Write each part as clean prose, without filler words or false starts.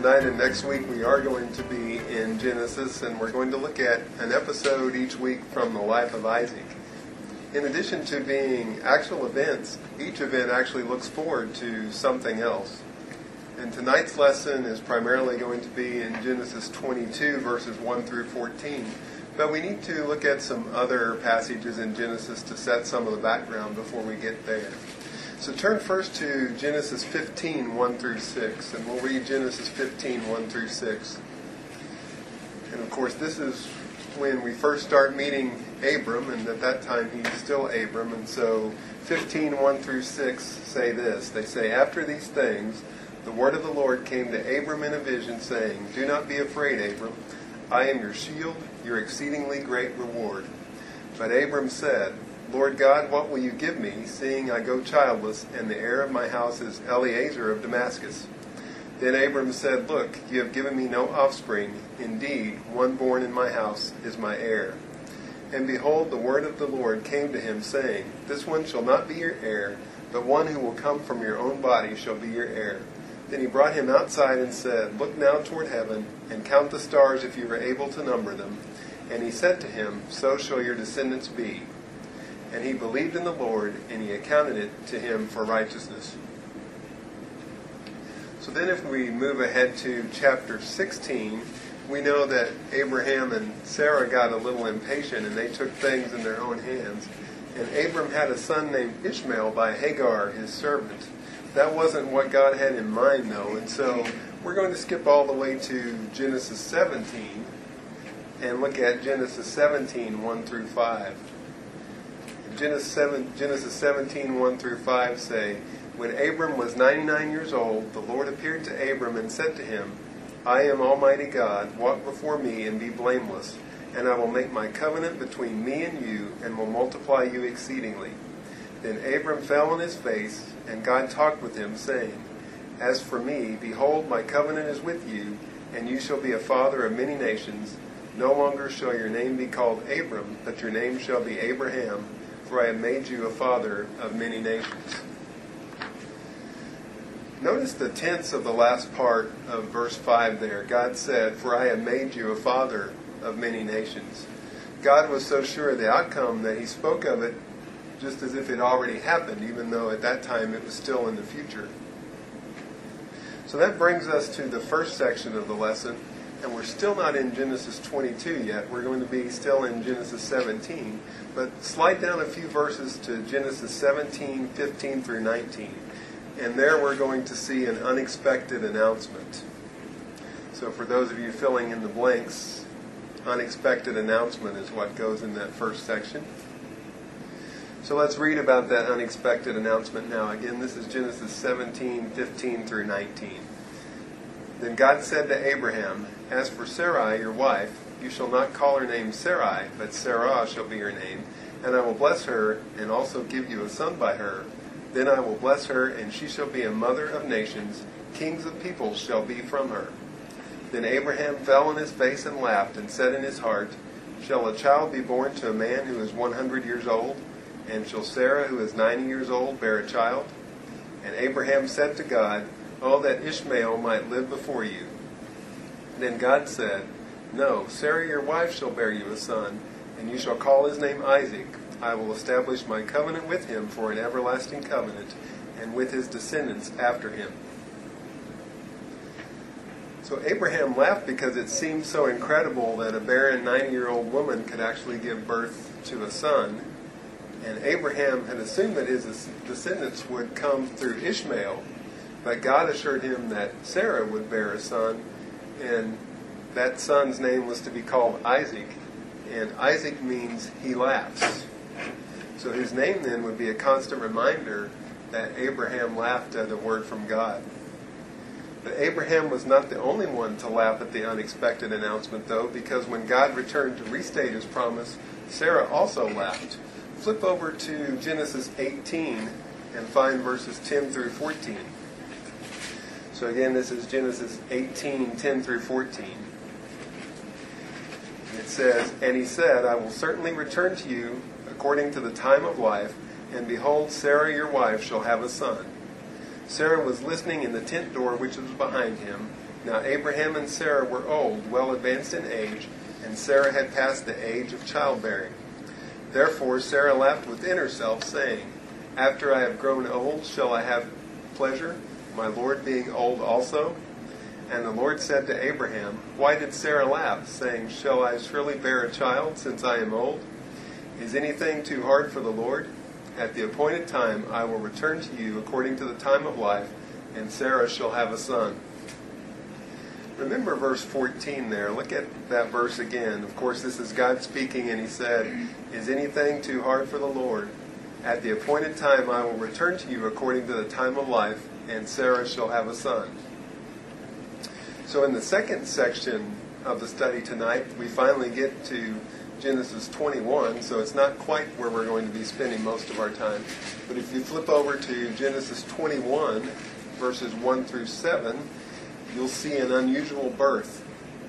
tonight and next week we are going to be in Genesis, and we're going to look at an episode each week from the life of Isaac. In addition to being actual events, each event actually looks forward to something else. And tonight's lesson is primarily going to be in Genesis 22, verses 1 through 14. But we need to look at some other passages in Genesis to set some of the background before we get there. So turn first to Genesis 15, 1 through 6, and we'll read Genesis 15, 1 through 6. And of course, this is when we first start meeting Abram, and at that time he's still Abram. And so 15, 1 through 6 say this. They say, "After these things, the word of the Lord came to Abram in a vision, saying, 'Do not be afraid, Abram. I am your shield, your exceedingly great reward.' But Abram said, 'Lord God, what will you give me, seeing I go childless, and the heir of my house is Eliezer of Damascus?' Then Abram said, 'Look, you have given me no offspring. Indeed, one born in my house is my heir.' And behold, the word of the Lord came to him, saying, 'This one shall not be your heir, but one who will come from your own body shall be your heir.' Then he brought him outside and said, 'Look now toward heaven, and count the stars if you are able to number them.' And he said to him, 'So shall your descendants be.' And he believed in the Lord, and he accounted it to him for righteousness." So then if we move ahead to chapter 16, we know that Abraham and Sarah got a little impatient, and they took things in their own hands. And Abram had a son named Ishmael by Hagar, his servant. That wasn't what God had in mind, though. And so we're going to skip all the way to Genesis 17 and look at Genesis 17, 1 through 5. Genesis 17, 1 through 5 say, "When Abram was 99 years old, the Lord appeared to Abram and said to him, 'I am Almighty God, walk before me and be blameless, and I will make my covenant between me and you, and will multiply you exceedingly.' Then Abram fell on his face, and God talked with him, saying, 'As for me, behold, my covenant is with you, and you shall be a father of many nations. No longer shall your name be called Abram, but your name shall be Abraham, for I have made you a father of many nations.'" Notice the tense of the last part of verse 5 there. God said, "For I have made you a father of many nations." God was so sure of the outcome that he spoke of it just as if it already happened, even though at that time it was still in the future. So that brings us to the first section of the lesson, and we're still not in Genesis 22 yet. We're going to be still in Genesis 17, but slide down a few verses to Genesis 17, 15 through 19. And there we're going to see an unexpected announcement. So for those of you filling in the blanks, unexpected announcement is what goes in that first section. So let's read about that unexpected announcement now. Again, this is Genesis 17, 15 through 19. "Then God said to Abraham, 'As for Sarai, your wife, you shall not call her name Sarai, but Sarah shall be her name, and I will bless her, and also give you a son by her. Then I will bless her, and she shall be a mother of nations. Kings of peoples shall be from her.' Then Abraham fell on his face and laughed, and said in his heart, 'Shall a child be born to a man who is 100 years old? And shall Sarah, who is 90 years old, bear a child?' And Abraham said to God, 'Oh, that Ishmael might live before you.' Then God said, 'No, Sarah your wife shall bear you a son, and you shall call his name Isaac. I will establish my covenant with him for an everlasting covenant, and with his descendants after him.'" So Abraham laughed because it seemed so incredible that a barren 90-year-old woman could actually give birth to a son. And Abraham had assumed that his descendants would come through Ishmael, but God assured him that Sarah would bear a son, and that son's name was to be called Isaac. And Isaac means he laughs. So his name then would be a constant reminder that Abraham laughed at a word from God. But Abraham was not the only one to laugh at the unexpected announcement, though, because when God returned to restate his promise, Sarah also laughed. Flip over to Genesis 18 and find verses 10 through 14. So again, this is Genesis 18, 10 through 14. It says, "And he said, 'I will certainly return to you according to the time of life, and behold, Sarah your wife shall have a son.' Sarah was listening in the tent door which was behind him. Now Abraham and Sarah were old, well advanced in age, and Sarah had passed the age of childbearing. Therefore Sarah laughed within herself, saying, After I have grown old, shall I have pleasure, my Lord being old also? And the Lord said to Abraham, Why did Sarah laugh, saying, Shall I surely bear a child, since I am old? Is anything too hard for the Lord? At the appointed time I will return to you according to the time of life, and Sarah shall have a son. Remember verse 14 there. Look at that verse again. Of course, this is God speaking, and he said, Is anything too hard for the Lord? At the appointed time I will return to you according to the time of life, and Sarah shall have a son. So in the second section of the study tonight, we finally get to Genesis 21, so it's not quite where we're going to be spending most of our time. But if you flip over to Genesis 21, verses 1 through 7, you'll see an unusual birth.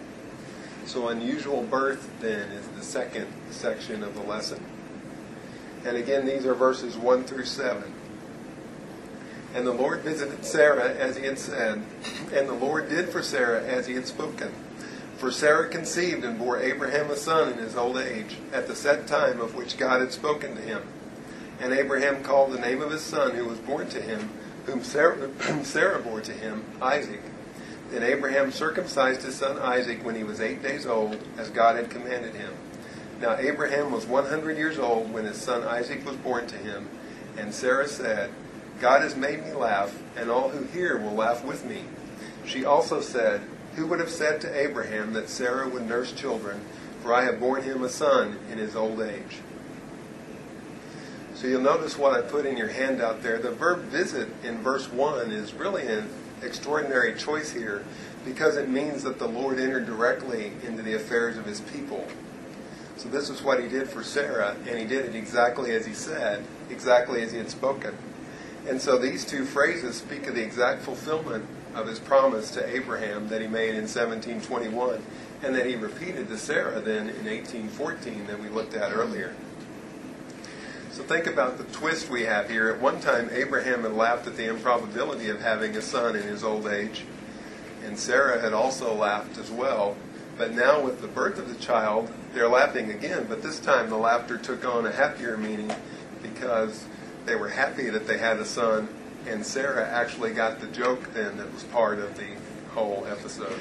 So unusual birth, then, is the second section of the lesson. And again, these are verses 1 through 7. And the Lord visited Sarah as he had said, and the Lord did for Sarah as he had spoken. For Sarah conceived and bore Abraham a son in his old age, at the set time of which God had spoken to him. And Abraham called the name of his son who was born to him, whom Sarah bore to him, Isaac. Then Abraham circumcised his son Isaac when he was 8 days old, as God had commanded him. Now Abraham was 100 years old when his son Isaac was born to him. And Sarah said, God has made me laugh, and all who hear will laugh with me. She also said, Who would have said to Abraham that Sarah would nurse children? For I have borne him a son in his old age. So you'll notice what I put in your handout there. The verb visit in verse 1 is really an extraordinary choice here, because it means that the Lord entered directly into the affairs of his people. So this is what he did for Sarah, and he did it exactly as he said, exactly as he had spoken. And so these two phrases speak of the exact fulfillment of his promise to Abraham that he made in 1721, and that he repeated to Sarah then in 1814 that we looked at earlier. So think about the twist we have here. At one time, Abraham had laughed at the improbability of having a son in his old age, and Sarah had also laughed as well. But now with the birth of the child, they're laughing again, but this time the laughter took on a happier meaning, because they were happy that they had a son, and Sarah actually got the joke then that was part of the whole episode.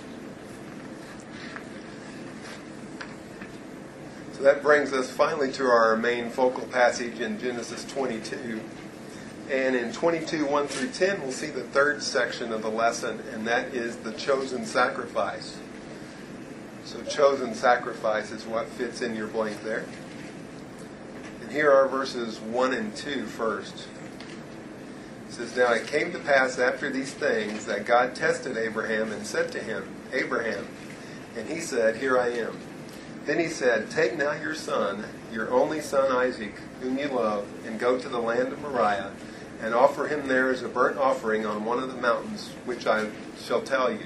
So that brings us finally to our main focal passage in Genesis 22. And in 22, 1 through 10, we'll see the third section of the lesson, and that is the chosen sacrifice. So chosen sacrifice is what fits in your blank there. And here are verses 1 and 2 first. It says, Now it came to pass after these things that God tested Abraham and said to him, Abraham. And he said, Here I am. Then he said, Take now your son, your only son Isaac, whom you love, and go to the land of Moriah, and offer him there as a burnt offering on one of the mountains, which I shall tell you.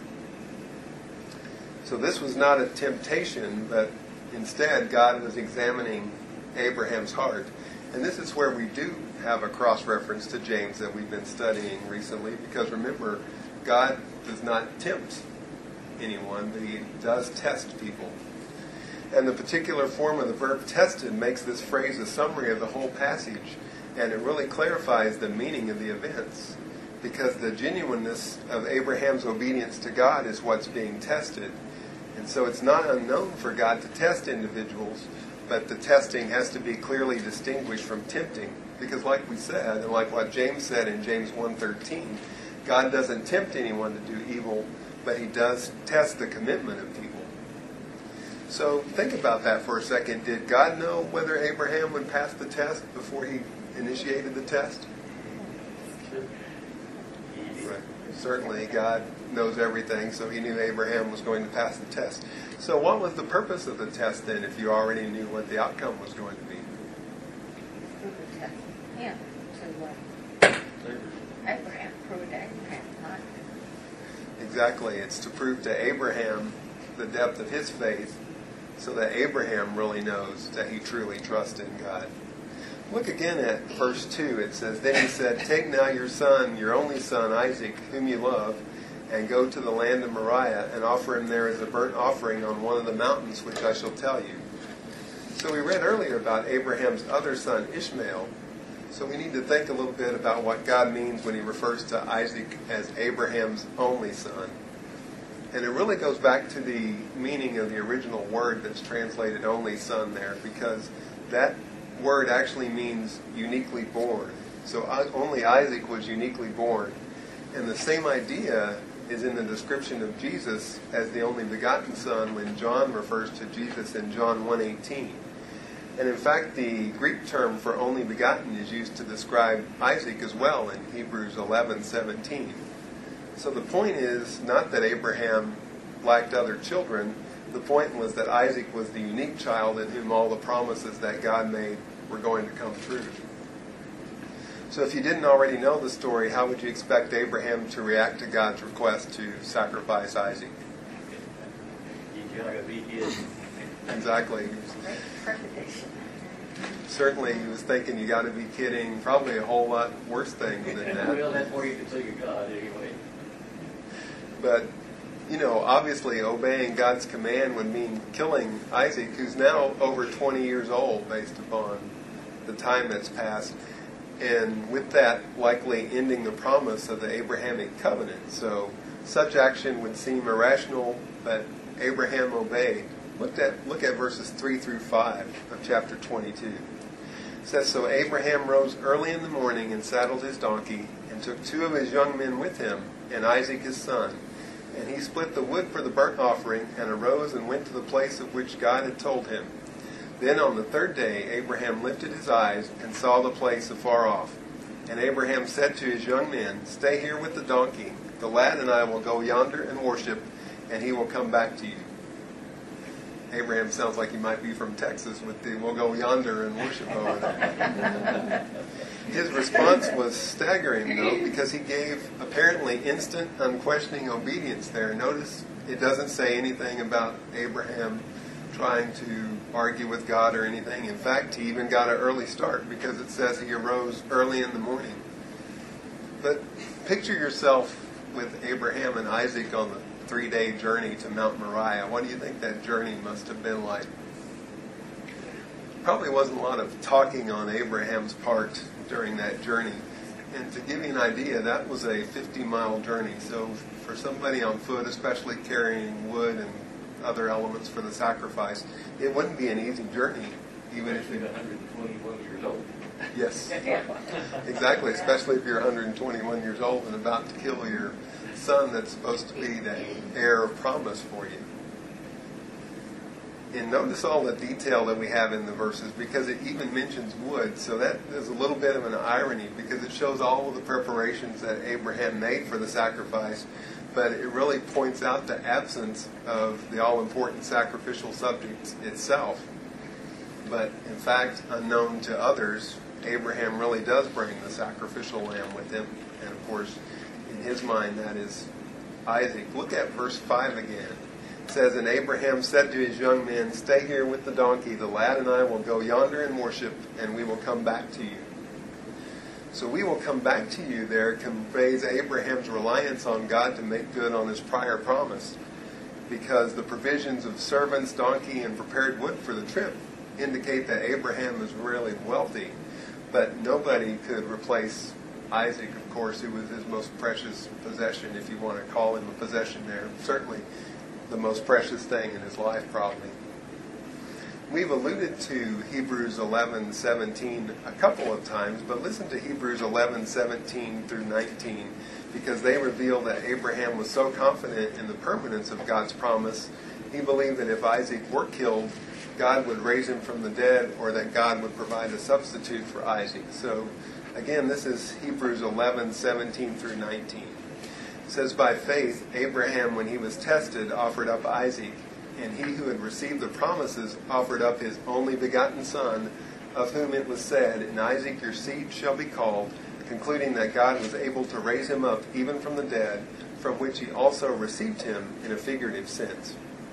So this was not a temptation, but instead God was examining Abraham's heart. And this is where we do have a cross-reference to James that we've been studying recently, because remember, God does not tempt anyone, but he does test people. And the particular form of the verb tested makes this phrase a summary of the whole passage, and it really clarifies the meaning of the events, because the genuineness of Abraham's obedience to God is what's being tested. And so it's not unknown for God to test individuals, but the testing has to be clearly distinguished from tempting, because like we said, and like what James said in James 1:13, God doesn't tempt anyone to do evil, but he does test the commitment of people. So think about that for a second. Did God know whether Abraham would pass the test before he initiated the test? Right. Certainly God knows everything, so he knew Abraham was going to pass the test. So what was the purpose of the test then, if you already knew what the outcome was going to be? Yeah, Abraham proved Abraham, not. Exactly. It's to prove to Abraham the depth of his faith, so that Abraham really knows that he truly trusts in God. Look again at verse 2. It says, "Then he said, Take now your son, your only son, Isaac, whom you love, and go to the land of Moriah, and offer him there as a burnt offering on one of the mountains which I shall tell you." So we read earlier about Abraham's other son, Ishmael. So we need to think a little bit about what God means when he refers to Isaac as Abraham's only son. And it really goes back to the meaning of the original word that's translated only son there, because that word actually means uniquely born. So only Isaac was uniquely born. And the same idea is in the description of Jesus as the only begotten son when John refers to Jesus in John 1:18. And in fact, the Greek term for only begotten is used to describe Isaac as well in Hebrews 11:17. So the point is not that Abraham lacked other children. The point was that Isaac was the unique child in whom all the promises that God made were going to come true. So if you didn't already know the story, how would you expect Abraham to react to God's request to sacrifice Isaac? Exactly. Certainly he was thinking, you got to be kidding. Probably a whole lot worse thing than that. Well, that's where you can say God anyway. But, obviously obeying God's command would mean killing Isaac, who's now over 20 years old based upon the time that's passed. And with that, likely ending the promise of the Abrahamic covenant. So such action would seem irrational, but Abraham obeyed. Look at verses 3 through 5 of chapter 22. It says, "So Abraham rose early in the morning and saddled his donkey, and took 2 of his young men with him, and Isaac his son. And he split the wood for the burnt offering, and arose and went to the place of which God had told him. Then on the 3rd day Abraham lifted his eyes, and saw the place afar off. And Abraham said to his young men, Stay here with the donkey. The lad and I will go yonder and worship, and he will come back to you." Abraham sounds like he might be from Texas with the "we'll go yonder and worship" over there. His response was staggering, though, because he gave apparently instant, unquestioning obedience there. Notice it doesn't say anything about Abraham trying to argue with God or anything. In fact, he even got an early start because it says he arose early in the morning. But picture yourself with Abraham and Isaac on the 3-day journey to Mount Moriah. What do you think that journey must have been like? Probably wasn't a lot of talking on Abraham's part during that journey. And to give you an idea, that was a 50-mile journey. So for somebody on foot, especially carrying wood and other elements for the sacrifice, it wouldn't be an easy journey, even if you're 121 years old. Yes, exactly, especially if you're 121 years old and about to kill your son that's supposed to be the heir of promise for you. And notice all the detail that we have in the verses, because it even mentions wood. So that is a little bit of an irony, because it shows all of the preparations that Abraham made for the sacrifice, but it really points out the absence of the all-important sacrificial subject itself. But in fact, unknown to others, Abraham really does bring the sacrificial lamb with him. And of course, in his mind, that is Isaac. Look at verse 5 again. It says, "And Abraham said to his young men, Stay here with the donkey. The lad and I will go yonder and worship, and we will come back to you." So "we will come back to you" there conveys Abraham's reliance on God to make good on his prior promise, because the provisions of servants, donkey, and prepared wood for the trip indicate that Abraham is really wealthy. But nobody could replace Isaac, of course, who was his most precious possession, if you want to call him a possession there. Certainly the most precious thing in his life, probably. We've alluded to Hebrews 11:17 a couple of times, but listen to Hebrews 11:17 through 19, because they reveal that Abraham was so confident in the permanence of God's promise, he believed that if Isaac were killed, God would raise him from the dead, or that God would provide a substitute for Isaac. So again, this is Hebrews 11:17 through 19. It says, "By faith, Abraham, when he was tested, offered up Isaac, and he who had received the promises offered up his only begotten son, of whom it was said, In Isaac your seed shall be called, concluding that God was able to raise him up even from the dead, from which he also received him in a figurative sense."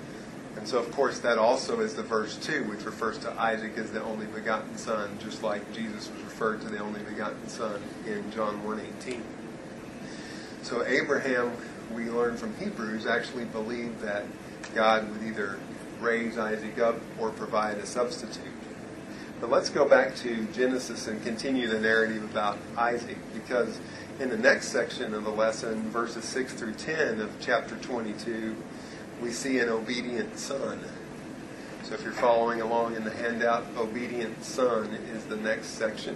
And so, of course, that also is the verse 2, which refers to Isaac as the only begotten son, just like Jesus was referred to the only begotten son in John 1:18. So Abraham, we learn from Hebrews, actually believed that God would either raise Isaac up or provide a substitute. But let's go back to Genesis and continue the narrative about Isaac, because in the next section of the lesson, verses 6 through 10 of chapter 22, we see an obedient son. So if you're following along in the handout, obedient son is the next section.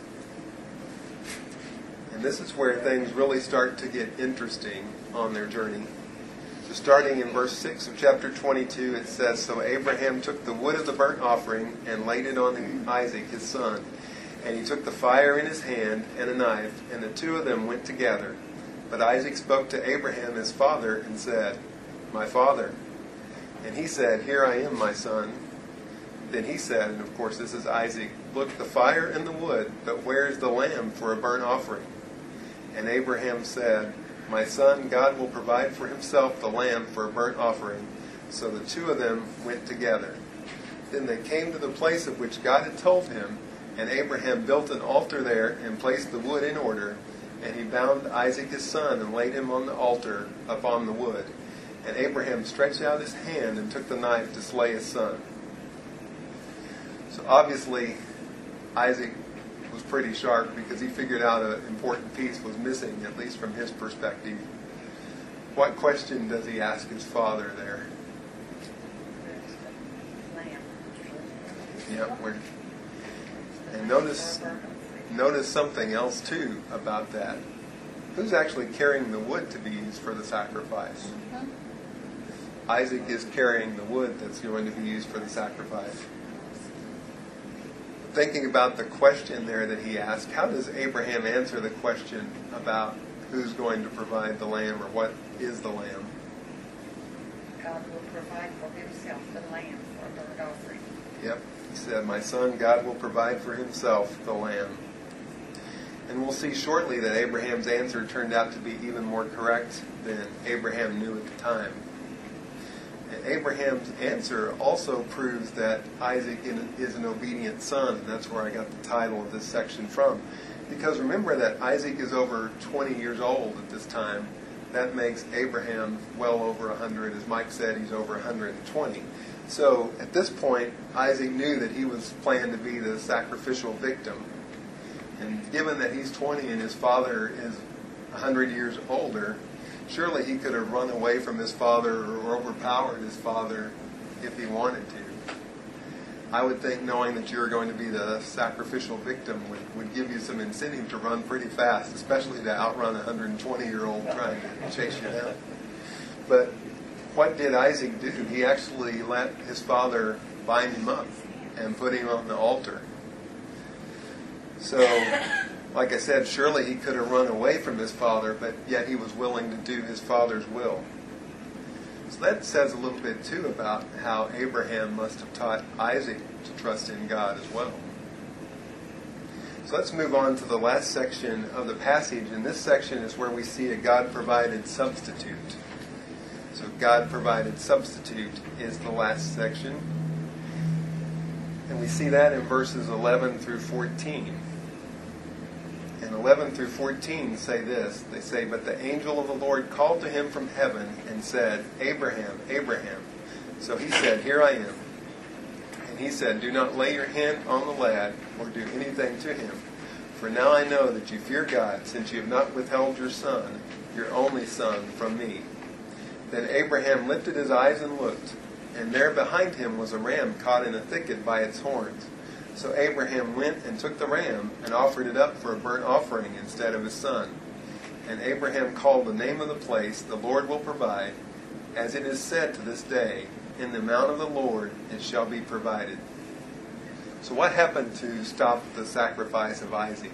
And this is where things really start to get interesting on their journey. So starting in verse 6 of chapter 22, it says, "So Abraham took the wood of the burnt offering and laid it on Isaac his son. And he took the fire in his hand and a knife, and the two of them went together. But Isaac spoke to Abraham his father and said, 'My father.' And he said, 'Here I am, my son.' Then he said," and of course this is Isaac, "Look, the fire and the wood, but where is the lamb for a burnt offering?' And Abraham said, 'My son, God will provide for himself the lamb for a burnt offering.' So the two of them went together. Then they came to the place of which God had told him, and Abraham built an altar there and placed the wood in order. And he bound Isaac his son and laid him on the altar upon the wood. And Abraham stretched out his hand and took the knife to slay his son." So obviously, Isaac was pretty sharp because he figured out an important piece was missing, at least from his perspective. What question does he ask his father there? Yeah, and notice something else too about that. Who's actually carrying the wood to be used for the sacrifice? Isaac is carrying the wood that's going to be used for the sacrifice. Thinking about the question there that he asked, how does Abraham answer the question about who's going to provide the lamb, or what is the lamb? God will provide for himself the lamb for a burnt offering. Yep, he said, "My son, God will provide for himself the lamb." And we'll see shortly that Abraham's answer turned out to be even more correct than Abraham knew at the time. And Abraham's answer also proves that Isaac is an obedient son, and that's where I got the title of this section from. Because remember that Isaac is over 20 years old at this time. That makes Abraham well over 100. As Mike said, he's over 120. So at this point, Isaac knew that he was planned to be the sacrificial victim. And given that he's 20 and his father is 100 years older, surely he could have run away from his father or overpowered his father if he wanted to. I would think knowing that you're going to be the sacrificial victim would give you some incentive to run pretty fast, especially to outrun a 120-year-old trying to chase you down. But what did Isaac do? He actually let his father bind him up and put him on the altar. So, like I said, surely he could have run away from his father, but yet he was willing to do his father's will. So that says a little bit, too, about how Abraham must have taught Isaac to trust in God as well. So let's move on to the last section of the passage, and this section is where we see a God-provided substitute. So God-provided substitute is the last section. And we see that in verses 11 through 14. And 11 through 14 say this. They say, "But the angel of the Lord called to him from heaven and said, 'Abraham, Abraham.' So he said, 'Here I am.' And he said, 'Do not lay your hand on the lad or do anything to him. For now I know that you fear God, since you have not withheld your son, your only son, from me.' Then Abraham lifted his eyes and looked, and there behind him was a ram caught in a thicket by its horns. So Abraham went and took the ram and offered it up for a burnt offering instead of his son. And Abraham called the name of the place, 'The Lord will provide,' as it is said to this day, 'In the mount of the Lord it shall be provided.'" So what happened to stop the sacrifice of Isaac?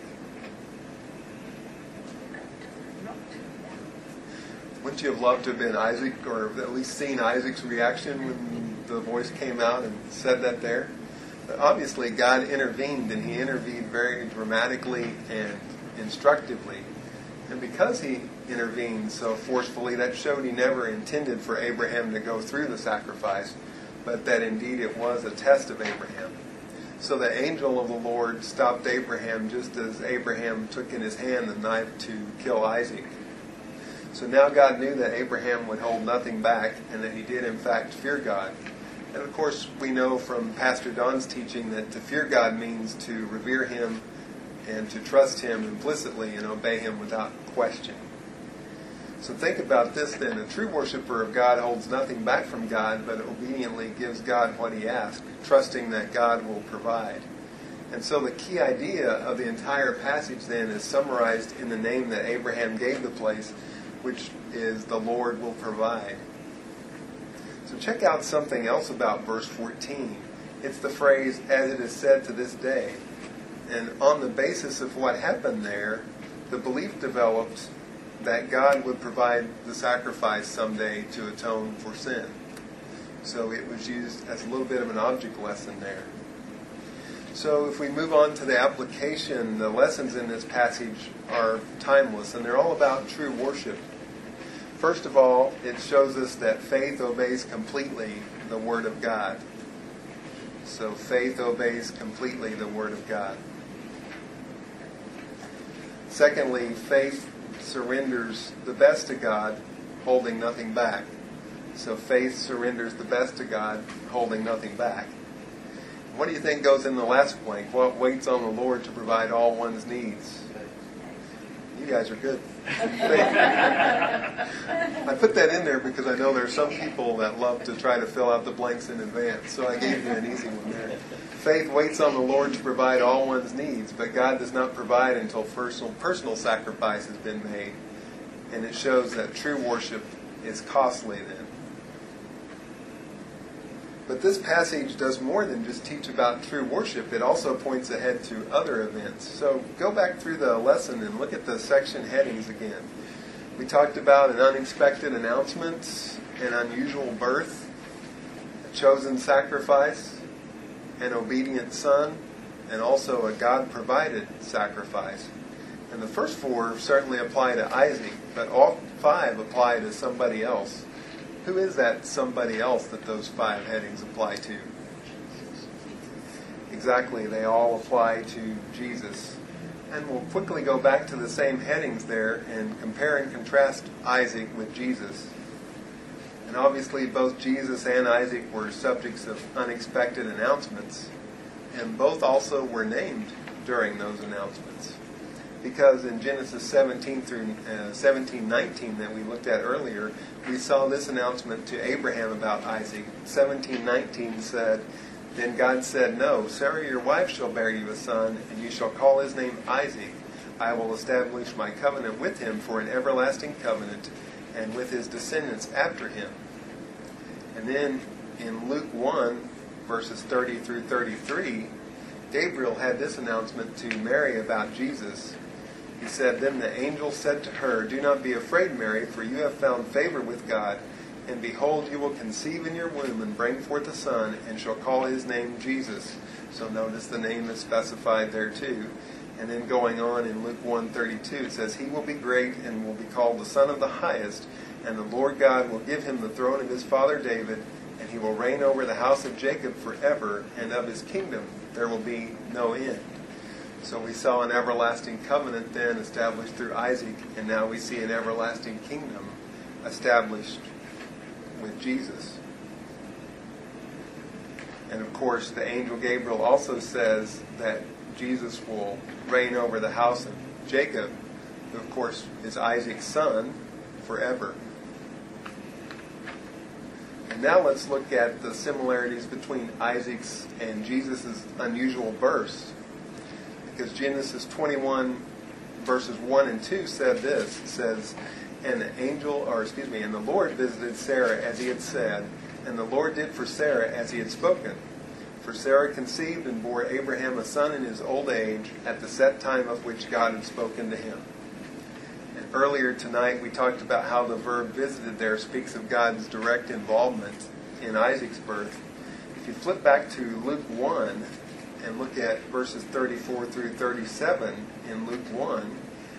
Wouldn't you have loved to have been Isaac, or at least seen Isaac's reaction when the voice came out and said that there? But obviously God intervened, and he intervened very dramatically and instructively. And because he intervened so forcefully, that showed he never intended for Abraham to go through the sacrifice, but that indeed it was a test of Abraham. So the angel of the Lord stopped Abraham just as Abraham took in his hand the knife to kill Isaac. So now God knew that Abraham would hold nothing back and that he did in fact fear God. And of course we know from Pastor Don's teaching that to fear God means to revere Him and to trust Him implicitly and obey Him without question. So think about this then. A true worshiper of God holds nothing back from God, but obediently gives God what He asks, trusting that God will provide. And so the key idea of the entire passage then is summarized in the name that Abraham gave the place, which is the Lord will provide. So check out something else about verse 14. It's the phrase, as it is said to this day. And on the basis of what happened there, the belief developed that God would provide the sacrifice someday to atone for sin. So it was used as a little bit of an object lesson there. So if we move on to the application, the lessons in this passage are timeless, and they're all about true worship. First of all, it shows us that faith obeys completely the Word of God. So faith obeys completely the Word of God. Secondly, faith surrenders the best to God, holding nothing back. So faith surrenders the best to God, holding nothing back. What do you think goes in the last blank? What waits on the Lord to provide all one's needs? You guys are good. I put that in there because I know there are some people that love to try to fill out the blanks in advance, so I gave you an easy one there. Faith waits on the Lord to provide all one's needs, but God does not provide until personal sacrifice has been made. And it shows that true worship is costly then. But this passage does more than just teach about true worship. It also points ahead to other events. So go back through the lesson and look at the section headings again. We talked about an unexpected announcement, an unusual birth, a chosen sacrifice, an obedient son, and also a God-provided sacrifice. And the first four certainly apply to Isaac, but all five apply to somebody else. Who is that somebody else that those five headings apply to? Exactly, they all apply to Jesus. And we'll quickly go back to the same headings there and compare and contrast Isaac with Jesus. And obviously both Jesus and Isaac were subjects of unexpected announcements, and both also were named during those announcements. Because in Genesis 17 through 17:19 that we looked at earlier, we saw this announcement to Abraham about Isaac. 17:19 said, "Then God said, 'No, Sarah your wife shall bear you a son, and you shall call his name Isaac. I will establish my covenant with him for an everlasting covenant, and with his descendants after him.'" And then in Luke 1, verses 30 through 33, Gabriel had this announcement to Mary about Jesus. He said, "Then the angel said to her, 'Do not be afraid, Mary, for you have found favor with God. And behold, you will conceive in your womb and bring forth a son, and shall call his name Jesus.'" So notice the name is specified there too. And then going on in Luke 1:32, it says, "He will be great and will be called the Son of the Highest, and the Lord God will give him the throne of his father David, and he will reign over the house of Jacob forever, and of his kingdom there will be no end." So we saw an everlasting covenant then established through Isaac, and now we see an everlasting kingdom established with Jesus. And of course, the angel Gabriel also says that Jesus will reign over the house of Jacob, who of course is Isaac's son, forever. And now let's look at the similarities between Isaac's and Jesus' unusual births. Because Genesis 21 verses 1 and 2 said this. It says, and the Lord visited Sarah as he had said, and the Lord did for Sarah as he had spoken. For Sarah conceived and bore Abraham a son in his old age at the set time of which God had spoken to him. And earlier tonight we talked about how the verb visited there speaks of God's direct involvement in Isaac's birth. If you flip back to Luke 1 and look at verses 34 through 37 in Luke 1,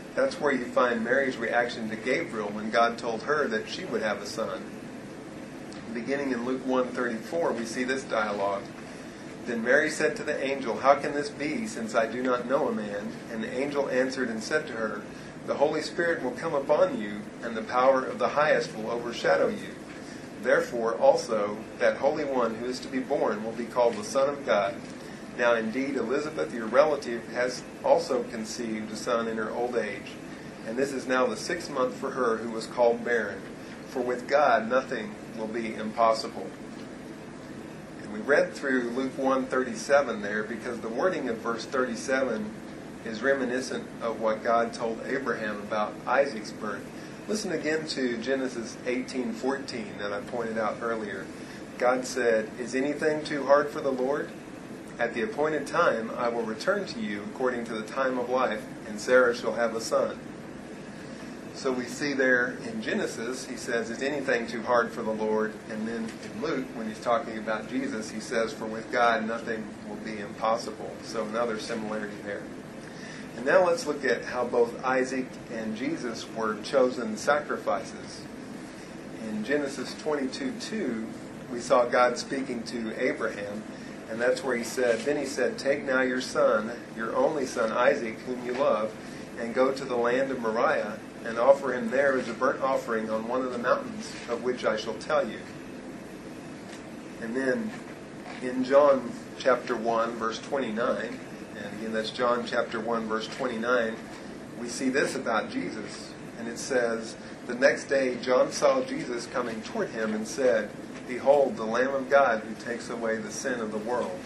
That's where you find Mary's reaction to Gabriel when God told her that she would have a son. Beginning in Luke 1:34, we see this dialogue. Then Mary said to the angel, "How can this be, since I do not know a man?" And the angel answered and said to her, "The Holy Spirit will come upon you, and the power of the Highest will overshadow you. Therefore also that Holy One who is to be born will be called the Son of God. Now indeed Elizabeth, your relative, has also conceived a son in her old age, and this is now the 6th month for her who was called barren. For with God nothing will be impossible." And we read through Luke 1:37 there because the wording of verse 37 is reminiscent of what God told Abraham about Isaac's birth. Listen again to Genesis 18:14 that I pointed out earlier. God said, "Is anything too hard for the Lord? At the appointed time I will return to you according to the time of life, and Sarah shall have a son." So we see there in Genesis, he says, "Is anything too hard for the Lord?" And then in Luke, when he's talking about Jesus, he says, "For with God nothing will be impossible." So another similarity there. And now let's look at how both Isaac and Jesus were chosen sacrifices. In Genesis 22:2, we saw God speaking to Abraham, and that's where he said, "Then he said, 'Take now your son, your only son Isaac, whom you love, and go to the land of Moriah, and offer him there as a burnt offering on one of the mountains of which I shall tell you.'" And then in John chapter 1, verse 29, and again that's John chapter 1, verse 29, we see this about Jesus. And it says, "The next day John saw Jesus coming toward him and said, 'Behold, the Lamb of God who takes away the sin of the world.'"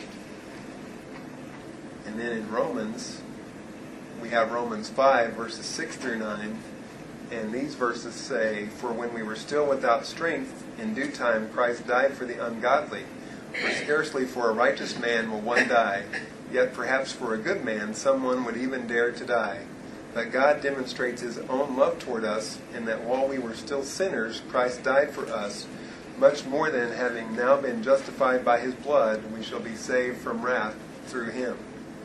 And then in Romans, we have Romans 5, verses 6 through 9. And these verses say, "For when we were still without strength, in due time Christ died for the ungodly. For scarcely for a righteous man will one die, yet perhaps for a good man someone would even dare to die. But God demonstrates his own love toward us, in that while we were still sinners, Christ died for us. Much more than, having now been justified by his blood, we shall be saved from wrath through him."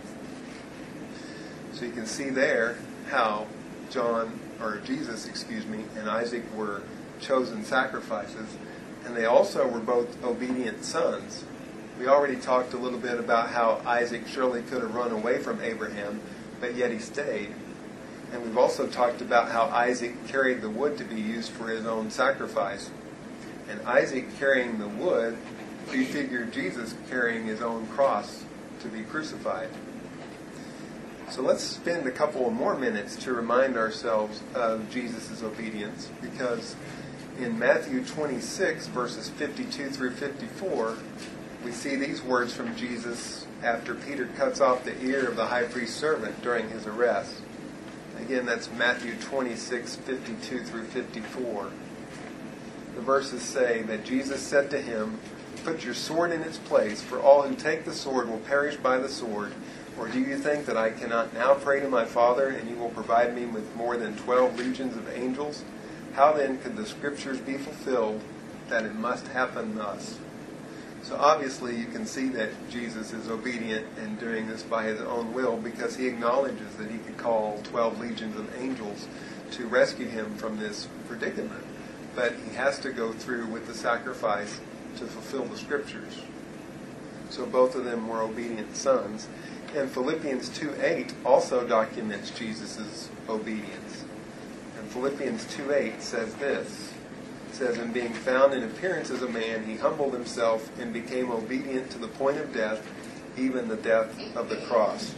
So you can see there how Jesus, and Isaac were chosen sacrifices, and they also were both obedient sons. We already talked a little bit about how Isaac surely could have run away from Abraham, but yet he stayed. And we've also talked about how Isaac carried the wood to be used for his own sacrifice. And Isaac carrying the wood prefigured Jesus carrying his own cross to be crucified. So let's spend a couple of more minutes to remind ourselves of Jesus' obedience, because in Matthew 26, verses 52 through 54, we see these words from Jesus after Peter cuts off the ear of the high priest's servant during his arrest. Again, that's Matthew 26, 52 through 54. The verses say that Jesus said to him, "Put your sword in its place, for all who take the sword will perish by the sword. Or do you think that I cannot now pray to my Father, and he will provide me with more than 12 legions of angels? How then could the Scriptures be fulfilled that it must happen thus?" So obviously you can see that Jesus is obedient and doing this by his own will, because he acknowledges that he could call 12 legions of angels to rescue him from this predicament. But he has to go through with the sacrifice to fulfill the Scriptures. So both of them were obedient sons. And Philippians 2:8 also documents Jesus' obedience. And Philippians 2:8 says this. It says, "And being found in appearance as a man, he humbled himself and became obedient to the point of death, even the death of the cross."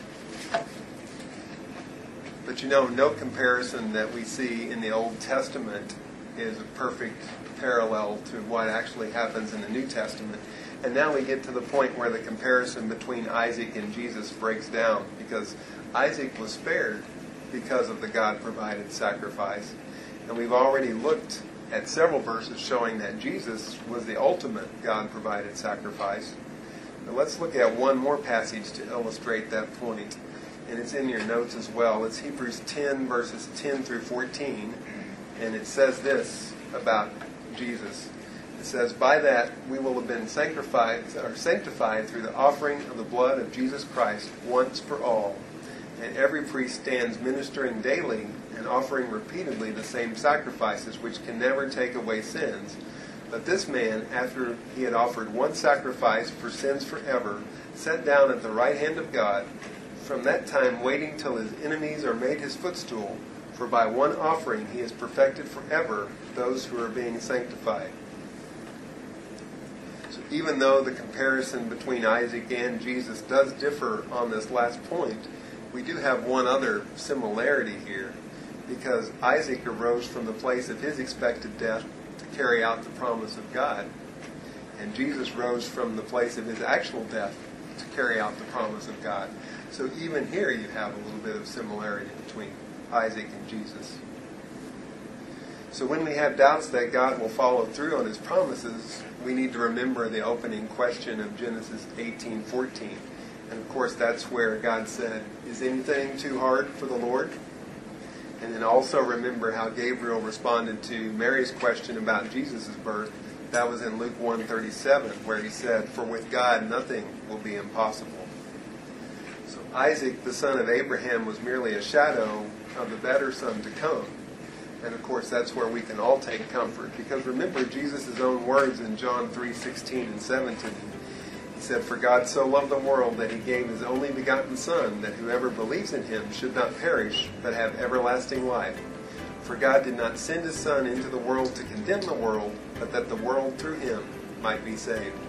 But no comparison that we see in the Old Testament is a perfect parallel to what actually happens in the New Testament. And now we get to the point where the comparison between Isaac and Jesus breaks down, because Isaac was spared because of the God-provided sacrifice. And we've already looked at several verses showing that Jesus was the ultimate God-provided sacrifice. Now let's look at one more passage to illustrate that point. And it's in your notes as well. It's Hebrews 10, verses 10 through 14. And it says this about Jesus. It says, "By that we will have been sanctified through the offering of the blood of Jesus Christ once for all. And every priest stands ministering daily and offering repeatedly the same sacrifices which can never take away sins. But this man, after he had offered one sacrifice for sins forever, sat down at the right hand of God, from that time waiting till his enemies are made his footstool. For by one offering he has perfected forever those who are being sanctified. So even though the comparison between Isaac and Jesus does differ on this last point, we do have one other similarity here, because Isaac arose from the place of his expected death to carry out the promise of God, and Jesus rose from the place of his actual death to carry out the promise of God. So even here you have a little bit of similarity between Isaac and Jesus. So when we have doubts that God will follow through on his promises, we need to remember the opening question of Genesis 18:14. And of course that's where God said, "Is anything too hard for the Lord?" And then also remember how Gabriel responded to Mary's question about Jesus' birth. That was in Luke 1:37, where he said, "For with God nothing will be impossible." So Isaac, the son of Abraham, was merely a shadow of the better son to come. And of course that's where we can all take comfort, because remember Jesus' own words in John 3:16 and 17. He said, "For God so loved the world that he gave his only begotten Son, that whoever believes in him should not perish, but have everlasting life. For God did not send his Son into the world to condemn the world, but that the world through him might be saved."